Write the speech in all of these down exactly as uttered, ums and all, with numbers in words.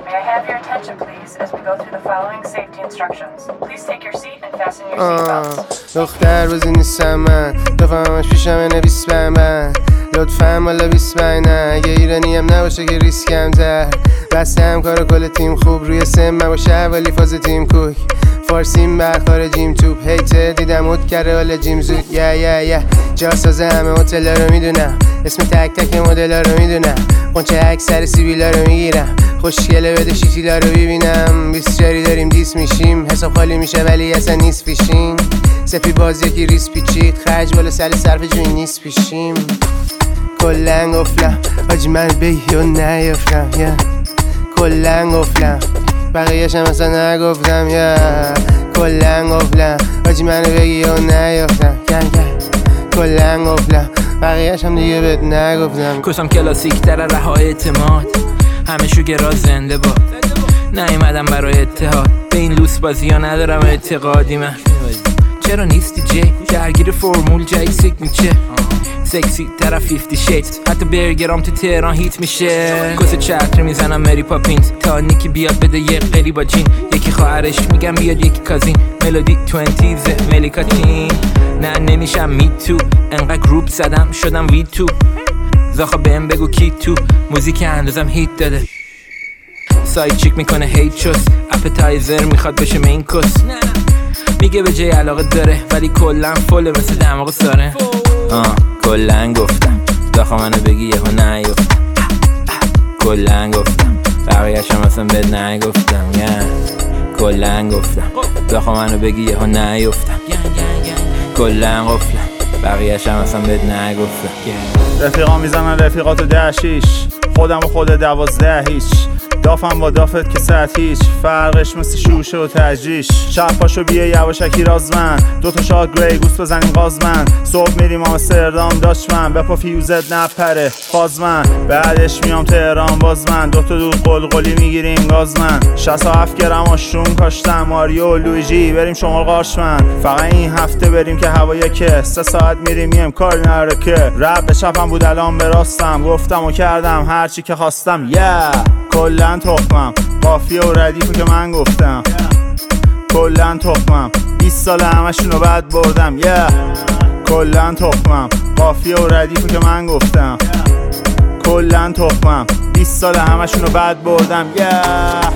May I have your attention, please, as we go through the following safety instructions. Please take your seat and fasten your seatbelts. دختر بازی نیستم من دفعهمش پیشم نویس من لطفاً مالا بیست نه اگه ایرانی هم نباشه که ریسک کمتر بسته هم کار کل تیم خوب روی سم باشه ولی فاز تیم کوک فارسیم بر خارجیم توپ هیتر دیدم اوت کرده حالا جیم زود یا یا یا جا سازه همه هتل رو میدونم اسم تک تک مدل رو میدونم قنچه اکثر سیبیلا رو میگیرم خوشگله بده شیتیلا رو ببینم بیست جاری داریم دیس میشیم حساب خالی میشه ولی اصلا نیست پیشین سپی بازی که ریس پیچید خرج بالا سر صرف جوی نیست پیشیم کلن گفتم آجی من بگی و نیفتم یا کلن گفتم بقیهش هم اصلا نگفتم یا کلن گفتم آجی منو بگی و نیفتم گن گن کلن گفتم بقیهش هم دیگه بهت نگفتم کشم کلاسیک تر رها اعتماد همه شوگرا زنده باد نیومدم برای اتحاد به این لوس بازی ها ندارم اعتقادی من چرا نیستی جی درگیر فرمول جای سیگنیچر سکسی طرف فیفتی شیدز حتی برگرام تو تهران هیت میشه کس چتر میزنم مری پاپینز تا نیکی بیاد بده یه قلی با جین یکی خواهرش میگم بیاد یکی کازین ملودی توینتیزه ملیکاتین نه نمیشم می تو انقدر گروپ زدم شدم وی تو زاخا بهم بگو کی تو موزیک اندازم هیت داده ساید چیک میکنه هیت چوس اپتایزر میخواد بشه مین کس میگه به جای علاقه داره ولی کلن فله مثل دماغ ساره آه کلن گفتم داخل منو بگی یهو نیفتم کلن گفتم بقیهش هم اصلا بهت نگفتم کلن گفتم داخل منو بگی یهو نیفتم کلن گفتم بقیهش هم اصلا بهت نگفتم رفیقا میزنن رفیقاتو ده شیش خودم و خود دوازده هیچ دافم با دافت که ساعت هیچ فرقش مثل شوشه و تجریش شب پاشو بیه یواشکی رازمن دوتا شاد گری گوست بزنیم غازمن صبح میریم آمستردام داشمن بپا فیوزت نپره فازمن بعدش میام تهران بازمن دوتا دود قلقلی میگیریم گازمن شصت و هفت گرم آشروم کاشتم ماریو لویجی بریم شمال قارشمن فقط این هفته بریم که هوایه که سه ساعت میریم میم کاری نره که رب به چپم بود الان براستم گفتم و کردم هرچی که خواستم yeah. کلن تخمم قافیه و ردیفو که من گفتم کلن تخمم بیست سال همشونو بد بردم yeah. کلن تخمم قافیه و ردیفو که من گفتم کلن تخمم بیست سال همشونو بد بردم yeah.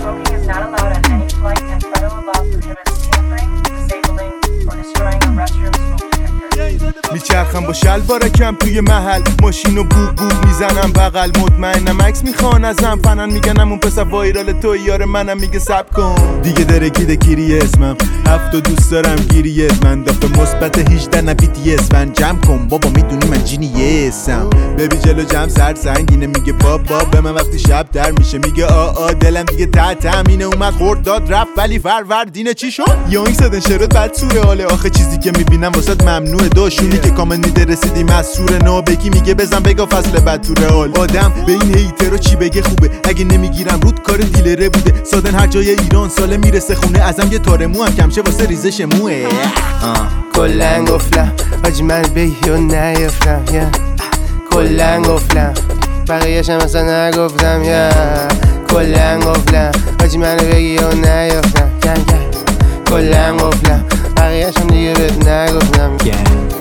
میچرخم با شلوارکم توی محل ماشینو بوق بوق میزنم بغل مطمئنم عکس میخوان ازم فنن میگنم اون پسر وایرال تو یار منم میگه سب کن دیگه درکیده کیری اسمم هفتو دوست دارم گیریت من دفعه مثبت هجده نه بی تی اس من جمع کن بابا میدونی من جینیسم ببی جلو جمع سر سنگینه میگه بابا به من وقتی شب در میشه میگه آ آ دلم دیگه تحت همینه اومد خورد داد رفت ولی فروردینه چی شد یا این صدن شرط بد سوره حاله آخه چیزی که میبینم واسط ممنوعه داشونی که کامل نیده رسیدیم از سور نو بگی میگه بزن بگا فصل بد تو رئال آدم به این هیترو چی بگه خوبه اگه نمیگیرم رود کار دیلره بوده سادن هر جای ایران ساله میرسه خونه ازم یه تار مو هم کمشه واسه ریزش موه کلن گفتم آجی من بگی و نیفتم کلن گفتم بقیهش هم اصلا نگفتم کلن گفتم آجی منو بگی و نیفتم کلن گفتم بقیهش هم دیگه بهت نگفتم